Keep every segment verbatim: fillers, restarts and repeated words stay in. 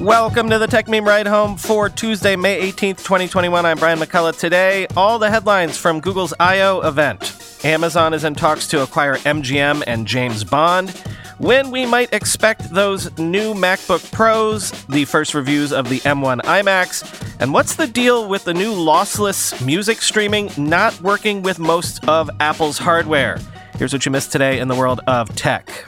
Welcome to the Tech Meme Ride Home for Tuesday, May eighteenth, twenty twenty-one. I'm Brian McCullough. Today, all the headlines from Google's I O event. Amazon is in talks to acquire M G M and James Bond. When we might expect those new MacBook Pros, the first reviews of the M one iMacs, and what's the deal with the new lossless music streaming not working with most of Apple's hardware? Here's what you missed today in the world of tech.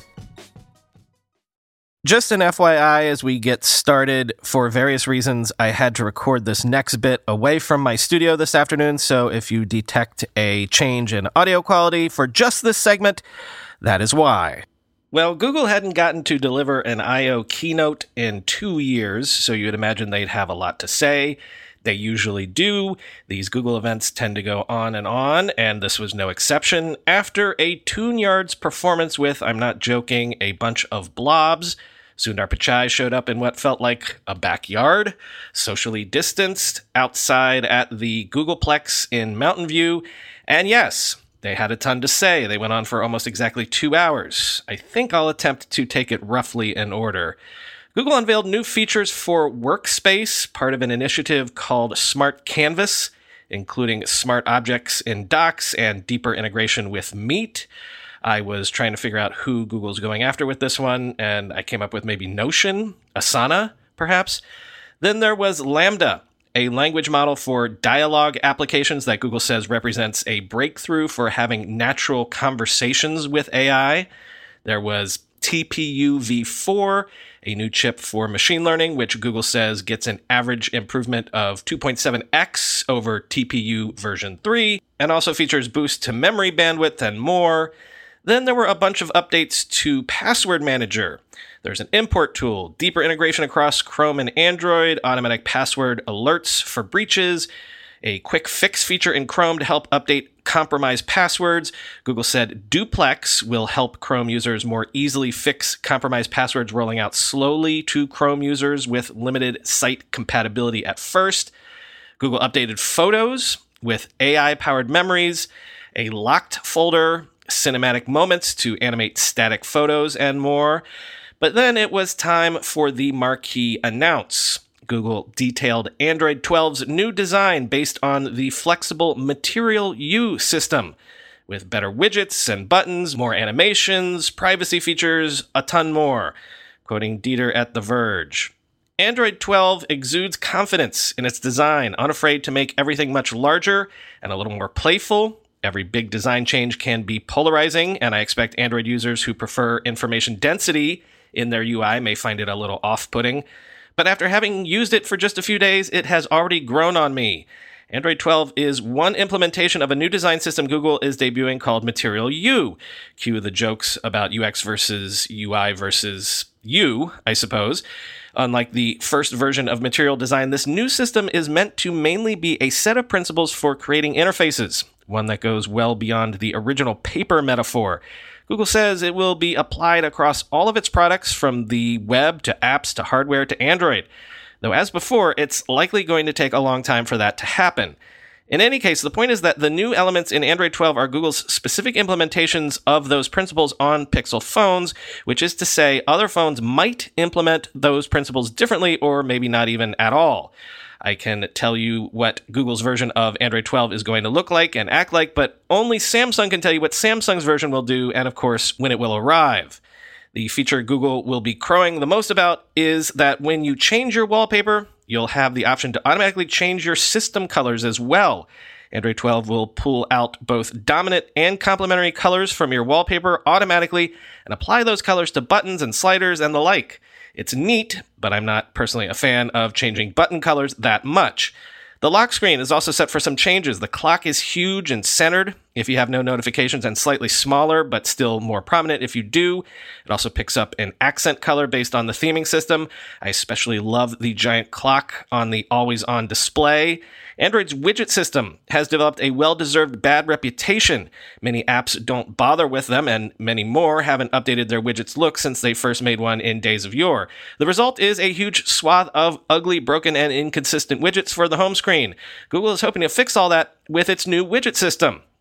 Just an F Y I as we get started, for various reasons, I had to record this next bit away from my studio this afternoon, so if you detect a change in audio quality for just this segment, that is why. Well, Google hadn't gotten to deliver an I O keynote in two years, so you'd imagine they'd have a lot to say. They usually do. These Google events tend to go on and on, and this was no exception. After a Tune-Yards performance with, I'm not joking, a bunch of blobs, Sundar Pichai showed up in what felt like a backyard, socially distanced, outside at the Googleplex in Mountain View. And yes, they had a ton to say. They went on for almost exactly two hours. I think I'll attempt to take it roughly in order. Google unveiled new features for Workspace, part of an initiative called Smart Canvas, including smart objects in Docs and deeper integration with Meet. I was trying to figure out who Google's going after with this one, and I came up with maybe Notion, Asana, perhaps. Then there was LaMDA, a language model for dialogue applications that Google says represents a breakthrough for having natural conversations with A I. There was T P U v four, a new chip for machine learning, which Google says gets an average improvement of two point seven x over T P U version three, and also features boost to memory bandwidth and more. Then there were a bunch of updates to Password Manager. There's an import tool, deeper integration across Chrome and Android, automatic password alerts for breaches, a quick fix feature in Chrome to help update compromised passwords. Google said Duplex will help Chrome users more easily fix compromised passwords, rolling out slowly to Chrome users with limited site compatibility at first. Google updated Photos with A I-powered memories, a locked folder, cinematic moments to animate static photos, and more. But then it was time for the marquee announce. Google detailed Android twelve's new design based on the flexible Material You system, with better widgets and buttons, more animations, privacy features, a ton more. Quoting Dieter at The Verge. Android twelve exudes confidence in its design, unafraid to make everything much larger and a little more playful. Every big design change can be polarizing, and I expect Android users who prefer information density in their U I may find it a little off-putting. But after having used it for just a few days, it has already grown on me. Android twelve is one implementation of a new design system Google is debuting called Material You. Cue the jokes about U X versus U I versus you, I suppose. Unlike the first version of Material Design, this new system is meant to mainly be a set of principles for creating interfaces, one that goes well beyond the original paper metaphor. Google says it will be applied across all of its products, from the web to apps to hardware to Android. Though as before, it's likely going to take a long time for that to happen. In any case, the point is that the new elements in Android twelve are Google's specific implementations of those principles on Pixel phones, which is to say other phones might implement those principles differently or maybe not even at all. I can tell you what Google's version of Android twelve is going to look like and act like, but only Samsung can tell you what Samsung's version will do and, of course, when it will arrive. The feature Google will be crowing the most about is that when you change your wallpaper, you'll have the option to automatically change your system colors as well. Android twelve will pull out both dominant and complementary colors from your wallpaper automatically and apply those colors to buttons and sliders and the like. It's neat, but I'm not personally a fan of changing button colors that much. The lock screen is also set for some changes. The clock is huge and centered if you have no notifications, and slightly smaller, but still more prominent if you do. It also picks up an accent color based on the theming system. I especially love the giant clock on the always-on display. Android's widget system has developed a well-deserved bad reputation. Many apps don't bother with them, and many more haven't updated their widgets look since they first made one in days of yore. The result is a huge swath of ugly, broken, and inconsistent widgets for the home screen. Google is hoping to fix all that with its new widget system.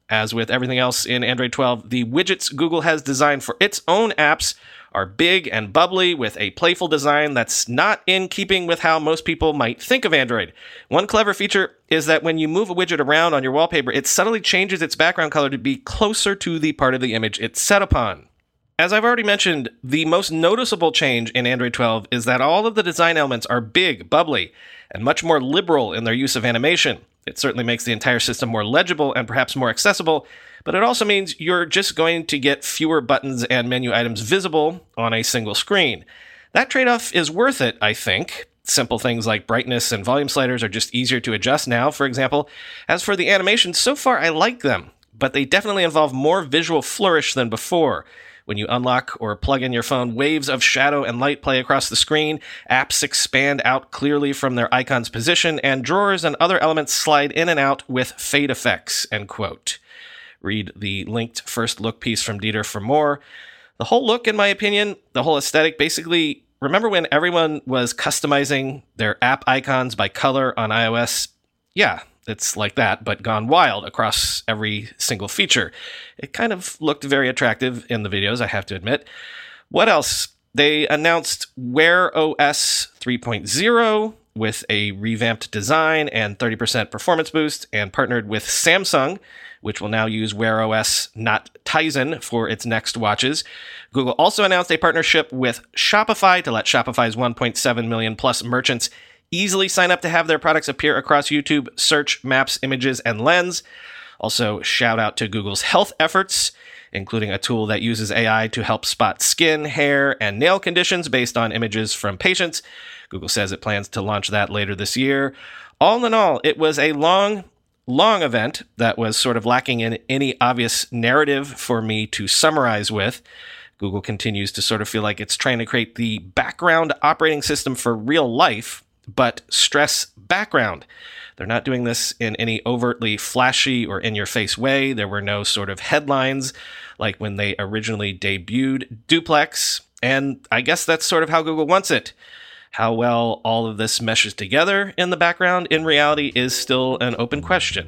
As with everything else in Android twelve, the widgets Google has designed for its own apps are big and bubbly with a playful design that's not in keeping with how most people might think of Android. One clever feature is that when you move a widget around on your wallpaper, it subtly changes its background color to be closer to the part of the image it's set upon. As I've already mentioned, the most noticeable change in Android twelve is that all of the design elements are big, bubbly, and much more liberal in their use of animation. It certainly makes the entire system more legible and perhaps more accessible, but it also means you're just going to get fewer buttons and menu items visible on a single screen. That trade-off is worth it, I think. Simple things like brightness and volume sliders are just easier to adjust now, for example. As for the animations, so far I like them, but they definitely involve more visual flourish than before. When you unlock or plug in your phone, waves of shadow and light play across the screen, apps expand out clearly from their icon's position, and drawers and other elements slide in and out with fade effects, end quote. Read the linked first look piece from Dieter for more. The whole look, in my opinion, the whole aesthetic, basically, remember when everyone was customizing their app icons by color on iOS? Yeah, it's like that, but gone wild across every single feature. It kind of looked very attractive in the videos, I have to admit. What else? They announced Wear O S three point oh with a revamped design and thirty percent performance boost, and partnered with Samsung, which will now use Wear O S, not Tizen, for its next watches. Google also announced a partnership with Shopify to let Shopify's one point seven million plus merchants easily sign up to have their products appear across YouTube, Search, Maps, Images, and Lens. Also, shout out to Google's health efforts, including a tool that uses A I to help spot skin, hair, and nail conditions based on images from patients. Google says it plans to launch that later this year. All in all, it was a long, long event that was sort of lacking in any obvious narrative for me to summarize with. Google continues to sort of feel like it's trying to create the background operating system for real life, but stress background. They're not doing this in any overtly flashy or in-your-face way. There were no sort of headlines like when they originally debuted Duplex, and I guess that's sort of how Google wants it. How well all of this meshes together in the background in reality is still an open question.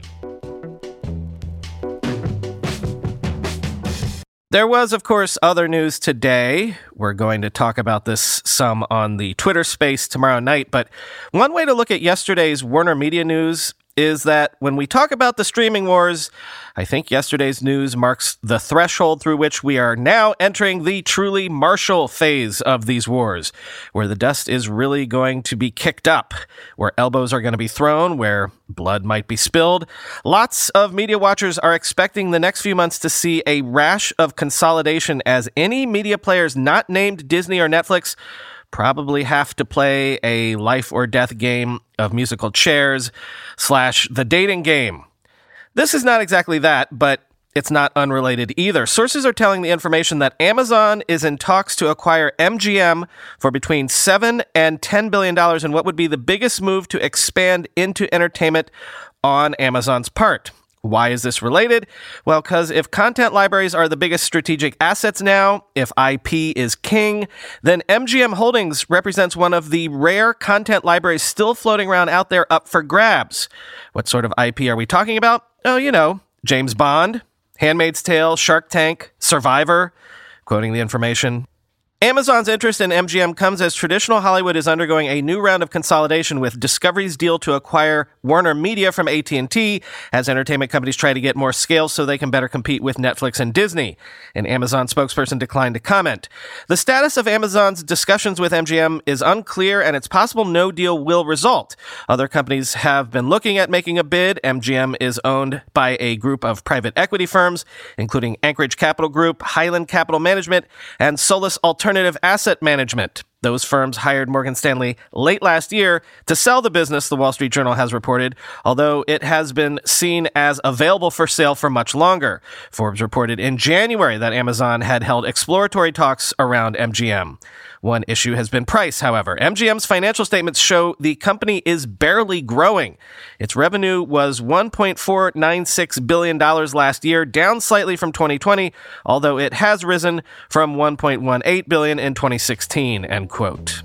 There was, of course, other news today. We're going to talk about this some on the Twitter space tomorrow night, but one way to look at yesterday's Warner Media news is that when we talk about the streaming wars, I think yesterday's news marks the threshold through which we are now entering the truly martial phase of these wars, where the dust is really going to be kicked up, where elbows are going to be thrown, where blood might be spilled. Lots of media watchers are expecting the next few months to see a rash of consolidation as any media players not named Disney or Netflix probably have to play a life or death game of musical chairs slash the dating game. This is not exactly that, but it's not unrelated either. Sources are telling the information that Amazon is in talks to acquire M G M for between seven and ten billion dollars in what would be the biggest move to expand into entertainment on Amazon's part. Why is this related? Well, because if content libraries are the biggest strategic assets now, if I P is king, then M G M Holdings represents one of the rare content libraries still floating around out there up for grabs. What sort of I P are we talking about? Oh, you know, James Bond, Handmaid's Tale, Shark Tank, Survivor, quoting the information. Amazon's interest in M G M comes as traditional Hollywood is undergoing a new round of consolidation with Discovery's deal to acquire Warner Media from A T and T as entertainment companies try to get more scale so they can better compete with Netflix and Disney. An Amazon spokesperson declined to comment. The status of Amazon's discussions with M G M is unclear, and it's possible no deal will result. Other companies have been looking at making a bid. M G M is owned by a group of private equity firms, including Anchorage Capital Group, Highland Capital Management, and Solus Alternative Asset Management. Those firms hired Morgan Stanley late last year to sell the business, the Wall Street Journal has reported, although it has been seen as available for sale for much longer. Forbes reported in January that Amazon had held exploratory talks around M G M. One issue has been price, however. M G M's financial statements show the company is barely growing. Its revenue was one point four nine six billion dollars last year, down slightly from twenty twenty, although it has risen from one point one eight billion dollars in twenty sixteen, end quote.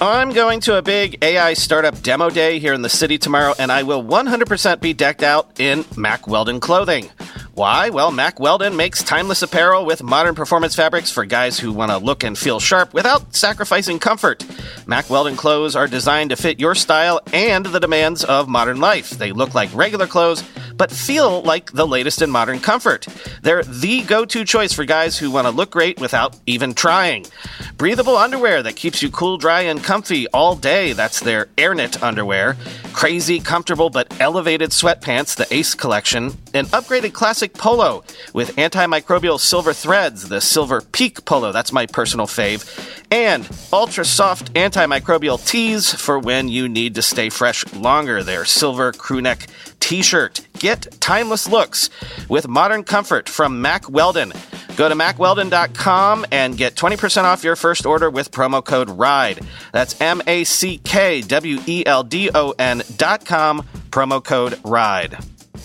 I'm going to a big A I startup demo day here in the city tomorrow, and I will one hundred percent be decked out in Mack Weldon clothing. Why? Well, Mack Weldon makes timeless apparel with modern performance fabrics for guys who want to look and feel sharp without sacrificing comfort. Mack Weldon clothes are designed to fit your style and the demands of modern life. They look like regular clothes, but feel like the latest in modern comfort. They're the go-to choice for guys who want to look great without even trying. Breathable underwear that keeps you cool, dry, and comfy all day. That's their AirKnit underwear. Crazy, comfortable, but elevated sweatpants, the Ace collection. An upgraded classic polo with antimicrobial silver threads, the Silver Peak polo. That's my personal fave. And ultra-soft antimicrobial tees for when you need to stay fresh longer. Their silver crewneck t-shirt. Get timeless looks with modern comfort from Mack Weldon. Go to mack weldon dot com and get twenty percent off your first order with promo code RIDE. That's M A C K W E L D O N dot com, promo code RIDE.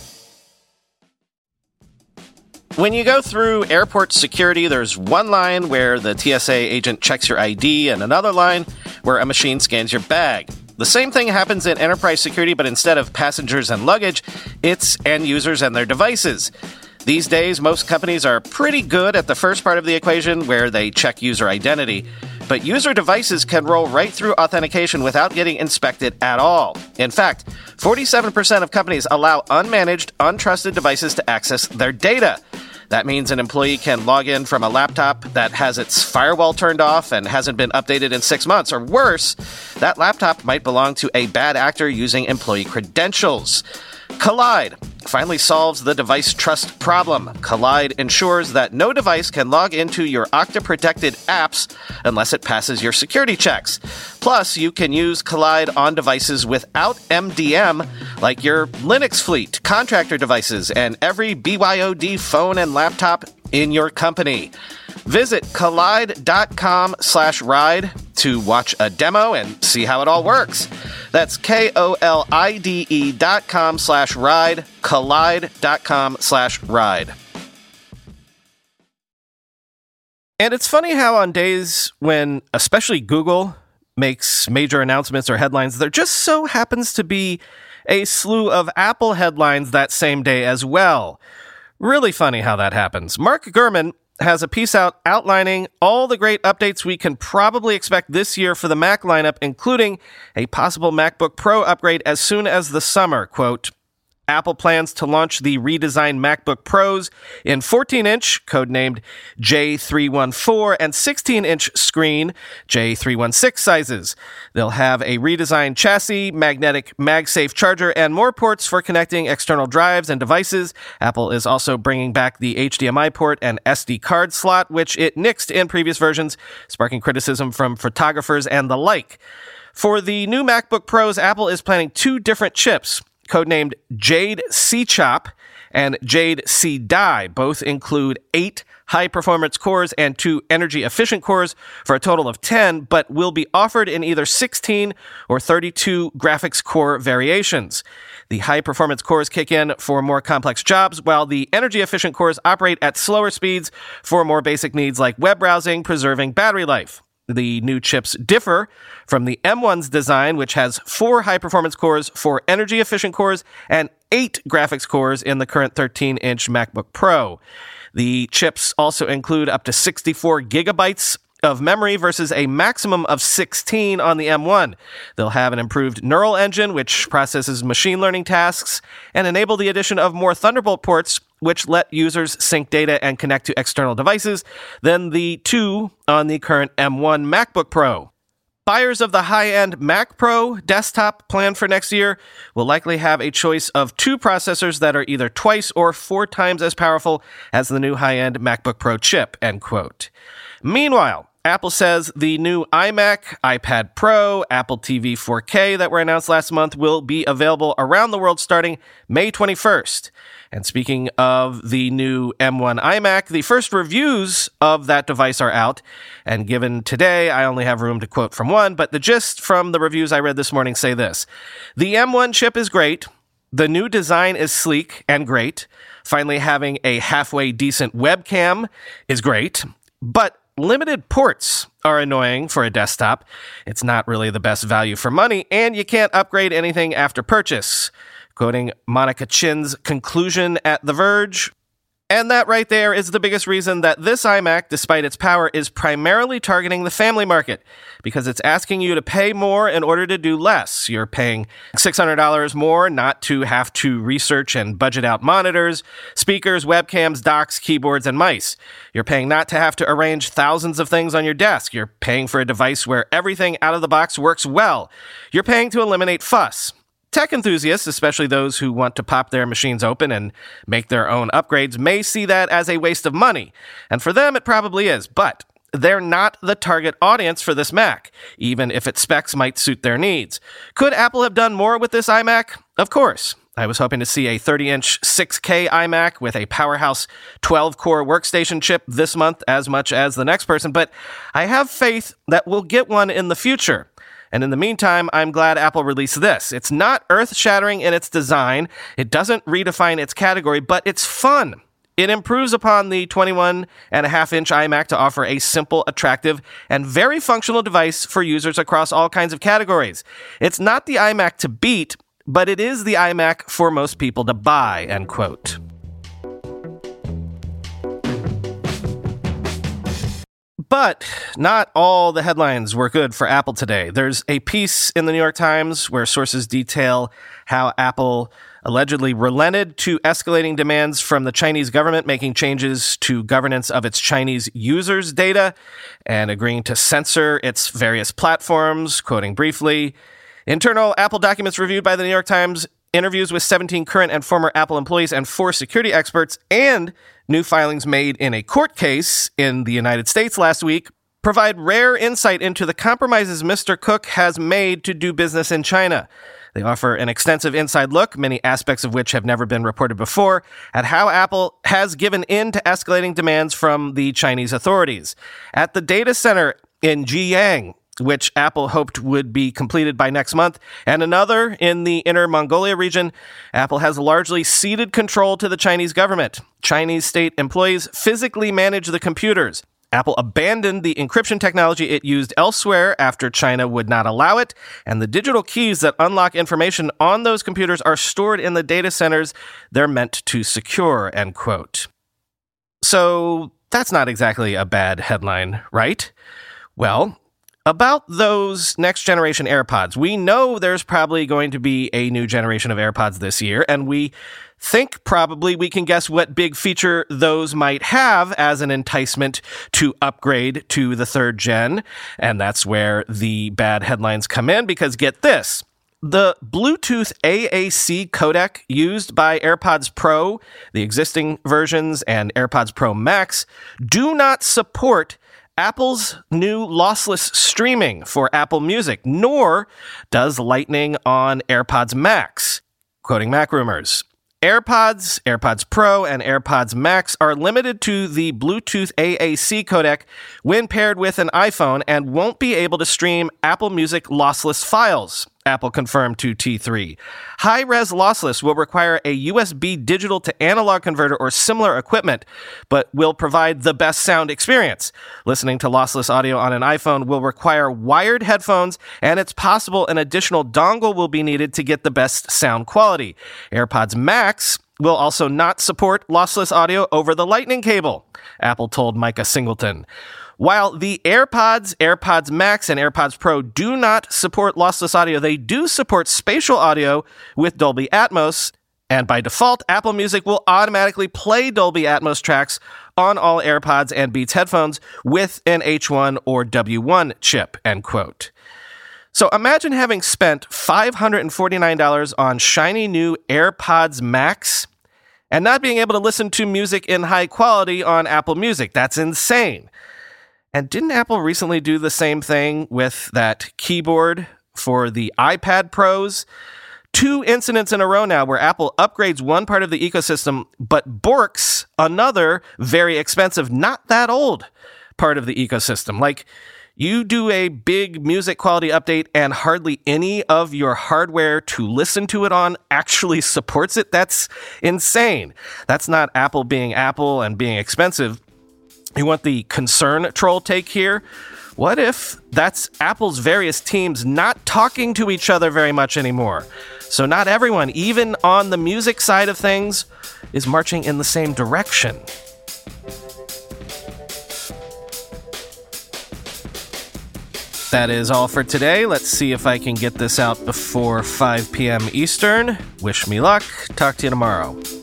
When you go through airport security, there's one line where the T S A agent checks your I D and another line where a machine scans your bag. The same thing happens in enterprise security, but instead of passengers and luggage, it's end users and their devices. These days, most companies are pretty good at the first part of the equation where they check user identity, but user devices can roll right through authentication without getting inspected at all. In fact, forty-seven percent of companies allow unmanaged, untrusted devices to access their data. That means an employee can log in from a laptop that has its firewall turned off and hasn't been updated in six months. Or worse, that laptop might belong to a bad actor using employee credentials. Kolide finally solves the device trust problem. Kolide ensures that no device can log into your Okta-protected apps unless it passes your security checks. Plus, you can use Kolide on devices without M D M, like your Linux fleet, contractor devices, and every B Y O D phone and laptop in your company. Visit kolide.com slash ride to watch a demo and see how it all works. That's K-O-L-I-D-E dot com slash ride, kolide.com slash ride. And it's funny how on days when especially Google makes major announcements or headlines, there just so happens to be a slew of Apple headlines that same day as well. Really funny how that happens. Mark Gurman has a piece out outlining all the great updates we can probably expect this year for the Mac lineup, including a possible MacBook Pro upgrade as soon as the summer. Quote, Apple plans to launch the redesigned MacBook Pros in fourteen-inch, codenamed J three fourteen, and sixteen-inch screen, J three sixteen sizes. They'll have a redesigned chassis, magnetic MagSafe charger, and more ports for connecting external drives and devices. Apple is also bringing back the H D M I port and S D card slot, which it nixed in previous versions, sparking criticism from photographers and the like. For the new MacBook Pros, Apple is planning two different chips, codenamed Jade C-Chop and Jade C-Die. Both include eight high-performance cores and two energy-efficient cores for a total of ten, but will be offered in either sixteen or thirty-two graphics core variations. The high-performance cores kick in for more complex jobs, while the energy-efficient cores operate at slower speeds for more basic needs like web browsing, preserving battery life. The new chips differ from the M one's design, which has four high-performance cores, four energy-efficient cores, and eight graphics cores in the current thirteen-inch MacBook Pro. The chips also include up to sixty-four gigabytes of memory versus a maximum of sixteen on the M one. They'll have an improved neural engine, which processes machine learning tasks, and enable the addition of more Thunderbolt ports, which let users sync data and connect to external devices, than the two on the current M one MacBook Pro. Buyers of the high-end Mac Pro desktop planned for next year will likely have a choice of two processors that are either twice or four times as powerful as the new high-end MacBook Pro chip, end quote. Meanwhile, Apple says the new iMac, iPad Pro, Apple T V four K that were announced last month will be available around the world starting May twenty-first. And speaking of the new M one iMac, the first reviews of that device are out. And given today, I only have room to quote from one, but the gist from the reviews I read this morning say this. The M one chip is great. The new design is sleek and great. Finally having a halfway decent webcam is great. But limited ports are annoying for a desktop. It's not really the best value for money, and you can't upgrade anything after purchase. Quoting Monica Chin's conclusion at The Verge, and that right there is the biggest reason that this iMac, despite its power, is primarily targeting the family market, because it's asking you to pay more in order to do less. You're paying six hundred dollars more not to have to research and budget out monitors, speakers, webcams, docks, keyboards, and mice. You're paying not to have to arrange thousands of things on your desk. You're paying for a device where everything out of the box works well. You're paying to eliminate fuss. Tech enthusiasts, especially those who want to pop their machines open and make their own upgrades, may see that as a waste of money. And for them, it probably is. But they're not the target audience for this Mac, even if its specs might suit their needs. Could Apple have done more with this iMac? Of course. I was hoping to see a thirty-inch six K iMac with a powerhouse twelve-core workstation chip this month as much as the next person, but I have faith that we'll get one in the future. And in the meantime, I'm glad Apple released this. It's not earth-shattering in its design. It doesn't redefine its category, but it's fun. It improves upon the twenty-one and a half inch iMac to offer a simple, attractive, and very functional device for users across all kinds of categories. It's not the iMac to beat, but it is the iMac for most people to buy, end quote. But not all the headlines were good for Apple today. There's a piece in the New York Times where sources detail how Apple allegedly relented to escalating demands from the Chinese government, making changes to governance of its Chinese users' data and agreeing to censor its various platforms, quoting briefly, internal Apple documents reviewed by the New York Times, interviews with seventeen current and former Apple employees and four security experts, and new filings made in a court case in the United States last week provide rare insight into the compromises Mister Cook has made to do business in China. They offer an extensive inside look, many aspects of which have never been reported before, at how Apple has given in to escalating demands from the Chinese authorities. At the data center in Ziyang, which Apple hoped would be completed by next month, and another in the Inner Mongolia region, Apple has largely ceded control to the Chinese government. Chinese state employees physically manage the computers. Apple abandoned the encryption technology it used elsewhere after China would not allow it, and the digital keys that unlock information on those computers are stored in the data centers they're meant to secure, end quote. So that's not exactly a bad headline, right? Well, about those next-generation AirPods, we know there's probably going to be a new generation of AirPods this year, and we think probably we can guess what big feature those might have as an enticement to upgrade to the third gen, and that's where the bad headlines come in, because get this. The Bluetooth A A C codec used by AirPods Pro, the existing versions, and AirPods Pro Max do not support Apple's new lossless streaming for Apple Music, nor does Lightning on AirPods Max. Quoting MacRumors, AirPods, AirPods Pro, and AirPods Max are limited to the Bluetooth A A C codec when paired with an iPhone and won't be able to stream Apple Music lossless files, Apple confirmed to T three. High-res lossless will require a U S B digital to analog converter or similar equipment, but will provide the best sound experience. Listening to lossless audio on an iPhone will require wired headphones, and it's possible an additional dongle will be needed to get the best sound quality. AirPods Max will also not support lossless audio over the Lightning cable, Apple told Micah Singleton. While the AirPods, AirPods Max, and AirPods Pro do not support lossless audio, they do support spatial audio with Dolby Atmos, and by default, Apple Music will automatically play Dolby Atmos tracks on all AirPods and Beats headphones with an H one or W one chip, end quote. So imagine having spent five hundred forty-nine dollars on shiny new AirPods Max and not being able to listen to music in high quality on Apple Music. That's insane. And didn't Apple recently do the same thing with that keyboard for the iPad Pros? Two incidents in a row now where Apple upgrades one part of the ecosystem, but borks another very expensive, not that old part of the ecosystem. Like, you do a big music quality update and hardly any of your hardware to listen to it on actually supports it. That's insane. That's not Apple being Apple and being expensive. You want the concern troll take here? What if that's Apple's various teams not talking to each other very much anymore? So not everyone, even on the music side of things, is marching in the same direction. That is all for today. Let's see if I can get this out before five p.m. Eastern. Wish me luck. Talk to you tomorrow.